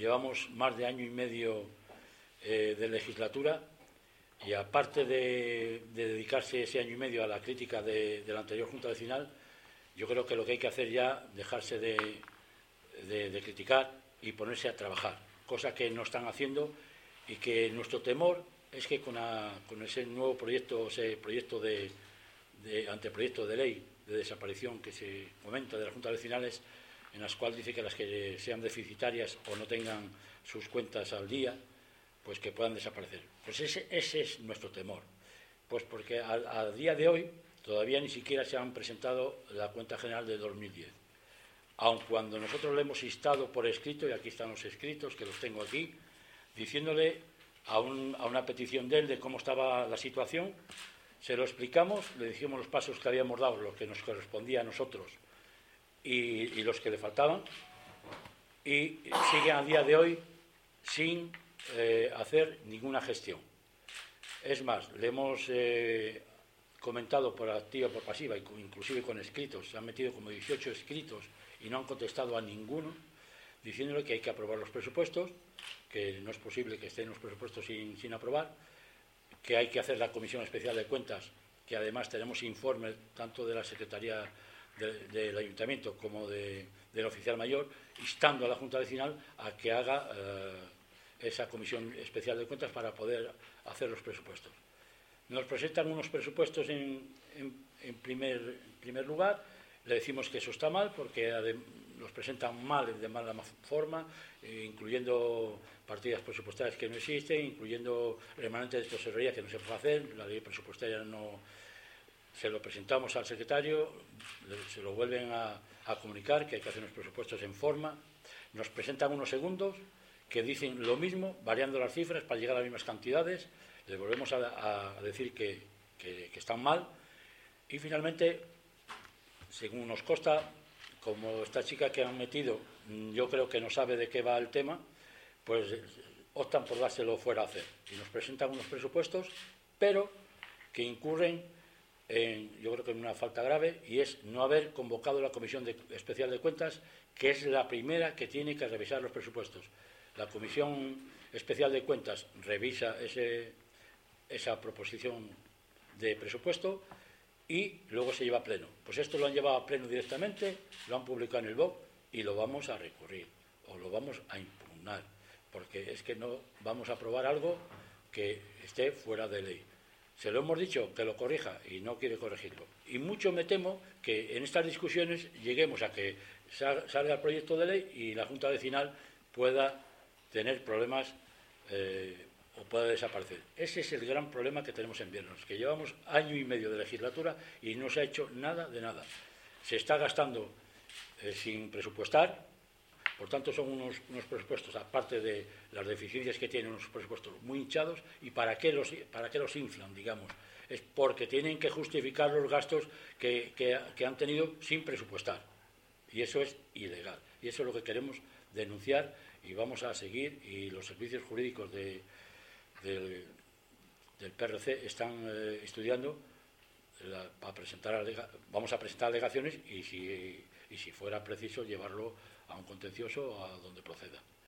llevamos más de año y medio de legislatura y aparte de dedicarse ese año y medio a la crítica de la anterior Junta Vecinal, yo creo que lo que hay que hacer ya es dejarse de criticar y ponerse a trabajar, cosa que no están haciendo y que nuestro temor es que con ese nuevo proyecto, anteproyecto de ley de desaparición que se comenta de las juntas vecinales, en las cuales dice que las que sean deficitarias o no tengan sus cuentas al día, pues que puedan desaparecer. Pues ese es nuestro temor, pues porque a día de hoy todavía ni siquiera se han presentado la cuenta general de 2010, aun cuando nosotros le hemos instado por escrito, y aquí están los escritos, que los tengo aquí, diciéndole a una petición de él de cómo estaba la situación, se lo explicamos, le dijimos los pasos que habíamos dado, lo que nos correspondía a nosotros y los que le faltaban, y sigue a día de hoy sin hacer ninguna gestión. Es más, le hemos comentado por activa y por pasiva, inclusive con escritos, se han metido como 18 escritos y no han contestado a ninguno, diciéndole que hay que aprobar los presupuestos, que no es posible que estén los presupuestos sin aprobar, que hay que hacer la Comisión Especial de Cuentas, que además tenemos informes tanto de la Secretaría del Ayuntamiento como del Oficial Mayor, instando a la Junta Vecinal a que haga esa Comisión Especial de Cuentas para poder hacer los presupuestos. Nos presentan unos presupuestos en primer lugar, le decimos que eso está mal porque los presentan mal, de mala forma, incluyendo partidas presupuestarias que no existen, incluyendo remanentes de tesorería que no se puede hacer, la ley presupuestaria no. Se lo presentamos al secretario, se lo vuelven a comunicar que hay que hacer unos presupuestos en forma, nos presentan unos segundos que dicen lo mismo, variando las cifras para llegar a las mismas cantidades, les volvemos a decir que están mal y finalmente, según nos consta, como esta chica que han metido, yo creo que no sabe de qué va el tema, pues optan por dárselo fuera a hacer y nos presentan unos presupuestos, pero que incurren yo creo que en una falta grave, y es no haber convocado la Comisión Especial de Cuentas, que es la primera que tiene que revisar los presupuestos. La Comisión Especial de Cuentas revisa esa proposición de presupuesto y luego se lleva a pleno. Pues esto lo han llevado a pleno directamente, lo han publicado en el BOC y lo vamos a recurrir o lo vamos a impugnar, porque es que no vamos a aprobar algo que esté fuera de ley. Se lo hemos dicho que lo corrija y no quiere corregirlo. Y mucho me temo que en estas discusiones lleguemos a que salga el proyecto de ley y la Junta Vecinal pueda tener problemas o pueda desaparecer. Ese es el gran problema que tenemos en Viernos, que llevamos año y medio de legislatura y no se ha hecho nada de nada. Se está gastando sin presupuestar. Por tanto, son unos presupuestos, aparte de las deficiencias que tienen, unos presupuestos muy hinchados. ¿Y para qué los inflan, digamos? Es porque tienen que justificar los gastos que han tenido sin presupuestar. Y eso es ilegal. Y eso es lo que queremos denunciar y vamos a seguir. Y los servicios jurídicos del PRC están estudiando vamos a presentar alegaciones y si fuera preciso llevarlo a un contencioso o a donde proceda.